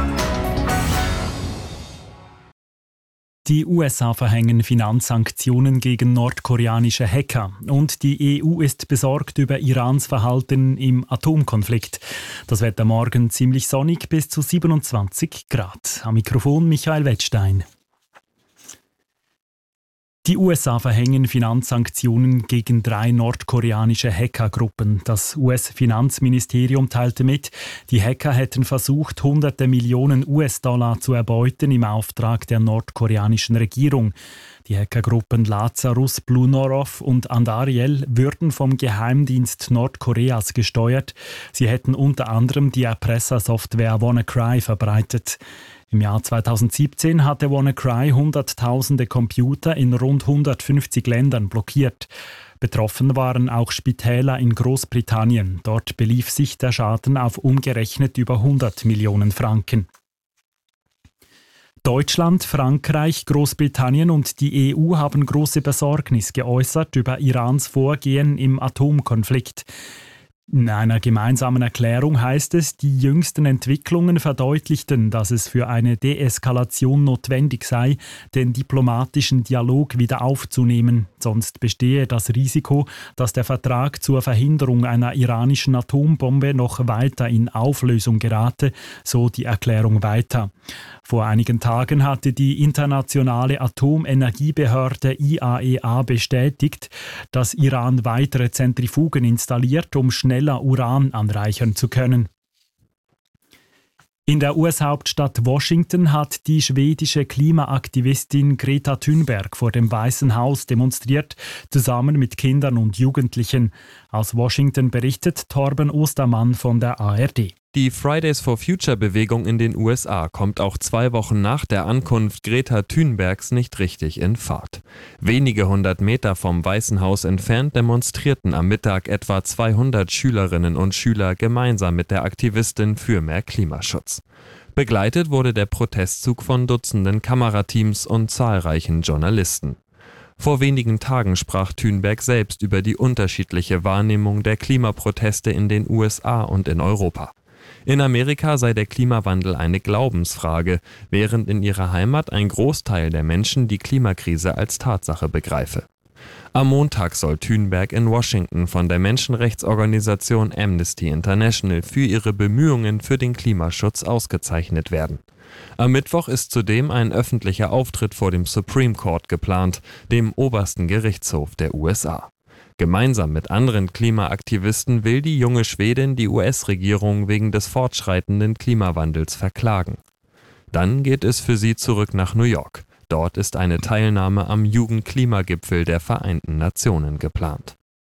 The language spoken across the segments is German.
Die USA verhängen Finanzsanktionen gegen nordkoreanische Hacker und die EU ist besorgt über Irans Verhalten im Atomkonflikt. Das Wetter morgen ziemlich sonnig bis zu 27 Grad. Am Mikrofon Michael Wettstein. Die USA verhängen Finanzsanktionen gegen 3 nordkoreanische Hackergruppen. Das US-Finanzministerium teilte mit, die Hacker hätten versucht, hunderte Millionen US-Dollar zu erbeuten im Auftrag der nordkoreanischen Regierung. Die Hackergruppen Lazarus, Blue Norov und Andariel würden vom Geheimdienst Nordkoreas gesteuert. Sie hätten unter anderem die Erpressersoftware WannaCry verbreitet. Im Jahr 2017 hatte WannaCry hunderttausende Computer in rund 150 Ländern blockiert. Betroffen waren auch Spitäler in Großbritannien. Dort belief sich der Schaden auf umgerechnet über 100 Millionen Franken. Deutschland, Frankreich, Großbritannien und die EU haben große Besorgnis geäußert über Irans Vorgehen im Atomkonflikt. In einer gemeinsamen Erklärung heißt es, die jüngsten Entwicklungen verdeutlichten, dass es für eine Deeskalation notwendig sei, den diplomatischen Dialog wieder aufzunehmen. Sonst bestehe das Risiko, dass der Vertrag zur Verhinderung einer iranischen Atombombe noch weiter in Auflösung gerate, so die Erklärung weiter. Vor einigen Tagen hatte die internationale Atomenergiebehörde IAEA bestätigt, dass Iran weitere Zentrifugen installiert, um schneller Uran anreichern zu können. In der US-Hauptstadt Washington hat die schwedische Klimaaktivistin Greta Thunberg vor dem Weißen Haus demonstriert, zusammen mit Kindern und Jugendlichen. Aus Washington berichtet Torben Ostermann von der ARD. Die Fridays for Future-Bewegung in den USA kommt auch 2 Wochen nach der Ankunft Greta Thunbergs nicht richtig in Fahrt. Wenige 100 Meter vom Weißen Haus entfernt demonstrierten am Mittag etwa 200 Schülerinnen und Schüler gemeinsam mit der Aktivistin für mehr Klimaschutz. Begleitet wurde der Protestzug von Dutzenden Kamerateams und zahlreichen Journalisten. Vor wenigen Tagen sprach Thunberg selbst über die unterschiedliche Wahrnehmung der Klimaproteste in den USA und in Europa. In Amerika sei der Klimawandel eine Glaubensfrage, während in ihrer Heimat ein Großteil der Menschen die Klimakrise als Tatsache begreife. Am Montag soll Thunberg in Washington von der Menschenrechtsorganisation Amnesty International für ihre Bemühungen für den Klimaschutz ausgezeichnet werden. Am Mittwoch ist zudem ein öffentlicher Auftritt vor dem Supreme Court geplant, dem obersten Gerichtshof der USA. Gemeinsam mit anderen Klimaaktivisten will die junge Schwedin die US-Regierung wegen des fortschreitenden Klimawandels verklagen. Dann geht es für sie zurück nach New York. Dort ist eine Teilnahme am Jugendklimagipfel der Vereinten Nationen geplant.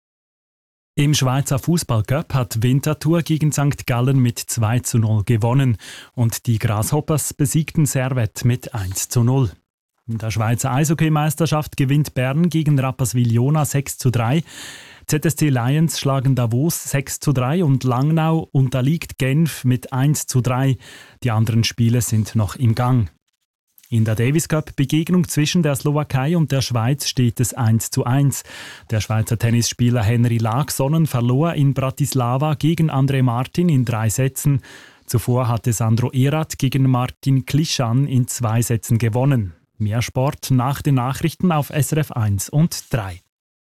Im Schweizer Fußballcup hat Winterthur gegen St. Gallen mit 2:0 gewonnen und die Grasshoppers besiegten Servette mit 1:0. In der Schweizer Eishockeymeisterschaft gewinnt Bern gegen Rapperswil-Jona 6:3. ZSC Lions schlagen Davos 6:3 und Langnau unterliegt Genf mit 1:3. Die anderen Spiele sind noch im Gang. In der Davis Cup Begegnung zwischen der Slowakei und der Schweiz steht es 1:1. Der Schweizer Tennisspieler Henry Laaksonen verlor in Bratislava gegen André Martin in 3 Sätzen. Zuvor hatte Sandro Erath gegen Martin Klischan in 2 Sätzen gewonnen. Mehr Sport nach den Nachrichten auf SRF 1 und 3.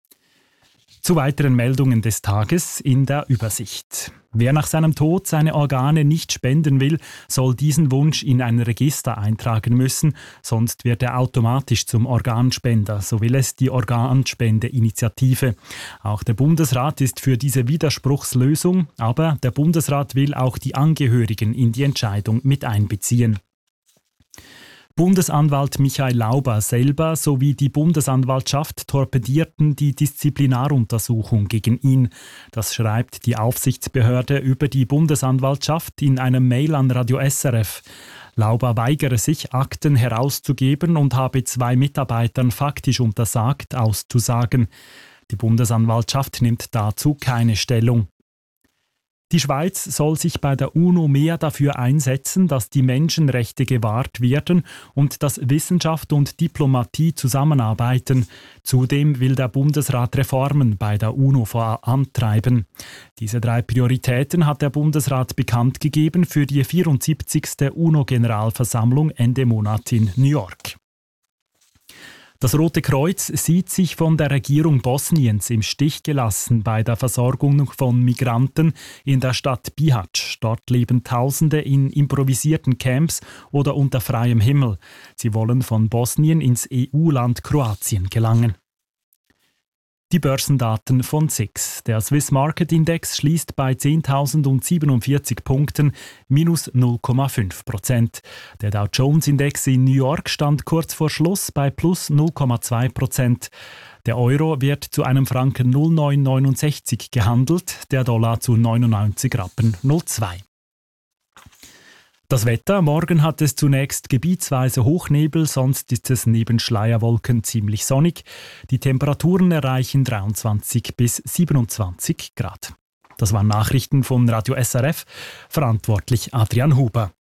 Zu weiteren Meldungen des Tages in der Übersicht. Wer nach seinem Tod seine Organe nicht spenden will, soll diesen Wunsch in ein Register eintragen müssen, sonst wird er automatisch zum Organspender, so will es die Organspendeinitiative. Auch der Bundesrat ist für diese Widerspruchslösung, aber der Bundesrat will auch die Angehörigen in die Entscheidung mit einbeziehen. Bundesanwalt Michael Lauber selber sowie die Bundesanwaltschaft torpedierten die Disziplinaruntersuchung gegen ihn. Das schreibt die Aufsichtsbehörde über die Bundesanwaltschaft in einem Mail an Radio SRF. Lauber weigere sich, Akten herauszugeben und habe 2 Mitarbeitern faktisch untersagt, auszusagen. Die Bundesanwaltschaft nimmt dazu keine Stellung. Die Schweiz soll sich bei der UNO mehr dafür einsetzen, dass die Menschenrechte gewahrt werden und dass Wissenschaft und Diplomatie zusammenarbeiten. Zudem will der Bundesrat Reformen bei der UNO vorantreiben. Diese 3 Prioritäten hat der Bundesrat bekannt gegeben für die 74. UNO-Generalversammlung Ende Monat in New York. Das Rote Kreuz sieht sich von der Regierung Bosniens im Stich gelassen bei der Versorgung von Migranten in der Stadt Bihać. Dort leben Tausende in improvisierten Camps oder unter freiem Himmel. Sie wollen von Bosnien ins EU-Land Kroatien gelangen. Die Börsendaten von SIX. Der Swiss Market Index schließt bei 10.047 Punkten, minus 0,5%. Der Dow Jones Index in New York stand kurz vor Schluss bei plus 0,2%. Der Euro wird zu einem Franken 0,969 gehandelt, der Dollar zu 99 Rappen 02. Das Wetter. Morgen hat es zunächst gebietsweise Hochnebel, sonst ist es neben Schleierwolken ziemlich sonnig. Die Temperaturen erreichen 23 bis 27 Grad. Das waren Nachrichten von Radio SRF. Verantwortlich Adrian Huber.